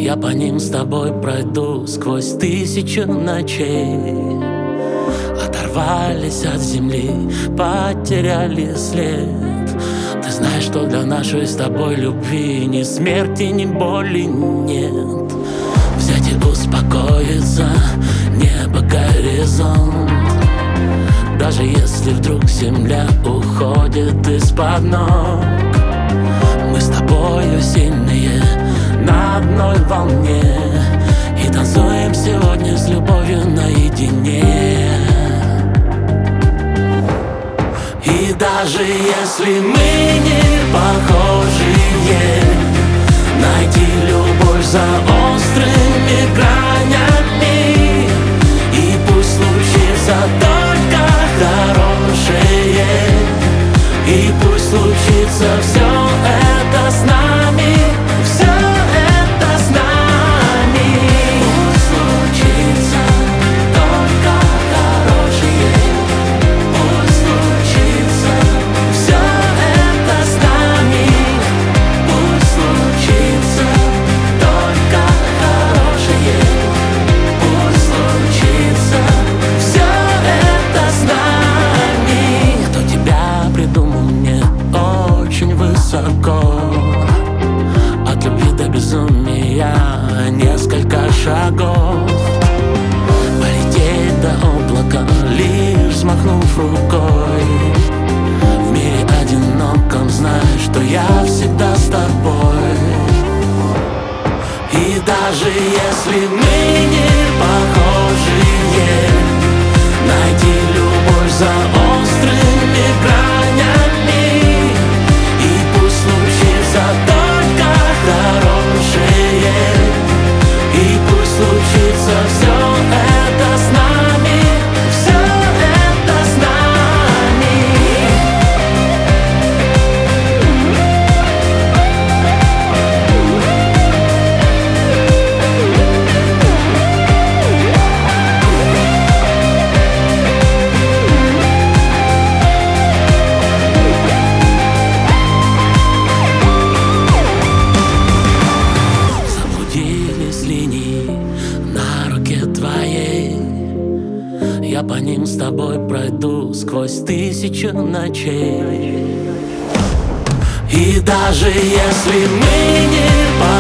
Я по ним с тобой пройду сквозь тысячу ночей. Оторвались от земли, потеряли след. Ты знаешь, что для нашей с тобой любви ни смерти, ни боли нет. Взять и успокоиться, небо, горизонт. Даже если вдруг земля уходит из-под ног, мы с тобою сильные, на одной волне, и танцуем сегодня с любовью наедине. И даже если мы не похожие, найти любовь за острыми гранями. И пусть случится только хорошее, и пусть случится все это с нами, все это с нами. Пусть случится только хорошее, пусть случится все это с нами. Пусть случится только хорошее, пусть случится все это с нами. Кто тебя придумал, мне очень высоко. От любви до безумия несколько шагов. Полететь до облака, лишь взмахнув рукой. В мире одиноком знай, что я всегда с тобой. И даже если мы не похожие, найти любовь за острыми гранями. И пусть случится только хорошее, и пусть случится все это с нами, все это с нами. Заблудились линии на руке твоей. Я по ним с тобой пройду сквозь тысячу ночей. И даже если мы не